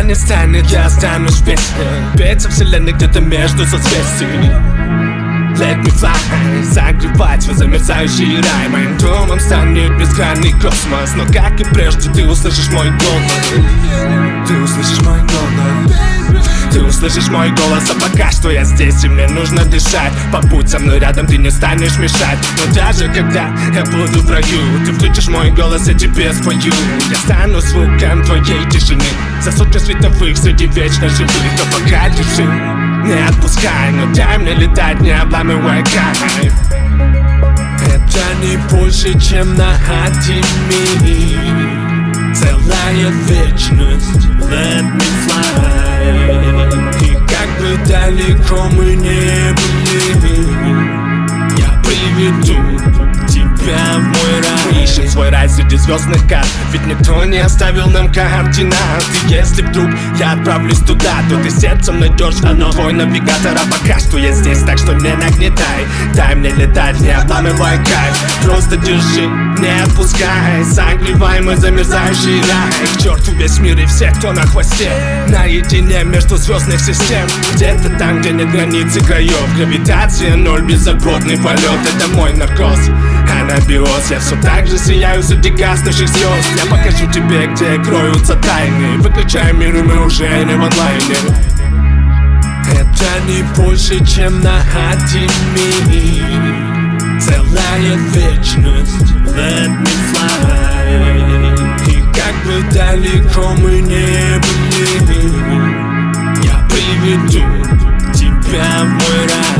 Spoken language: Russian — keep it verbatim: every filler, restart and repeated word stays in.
не станет, я останусь в песне. Петь о вселенной где-то между созвездий. Let me fly, согревать свой замерзающий рай. Моим домом станет бескрайний космос. Но как и прежде ты услышишь мой голос. Ты услышишь мой голос. Ты услышишь мой голос, а пока что я здесь и мне нужно дышать. Побудь со мной рядом, ты не станешь мешать. Но даже когда я буду в раю, ты включишь мой голос, я тебе спою. Я стану звуком твоей тишины за сотни световых среди вечно живых. Но пока держи, не отпускай, но дай мне летать, не обламывай кайф. Это не больше, чем на Атиме. Целая вечность, let me fly. И как бы далеко мы не были, я приведу тебя в мой рай. Мы ищем свой рай среди звездных карт, ведь никто не оставил нам координат. И если вдруг я отправлюсь туда, то ты сердцем найдешь оно, твой навигатор. А пока что я здесь, так что не нагнетай. Дай мне летать, не обламывай кайф. Просто держи, не отпускай. Согревай мой замерзающий рай. К черту весь мир и все, кто на хвосте, наедине между звездных систем. Где-то там, где нет границ и краев. Гравитация ноль, беззаботный полет. Это мой наркоз, анабиоз. Я все так же сияю среди гаснущих звезд. Я покажу тебе, где кроются тайны. Выключай мир, и мы уже не в онлайне. Это не больше, чем на Атиме. Целая вечность, let me fly. И как бы далеко мы не были, я приведу тебя в мой рай.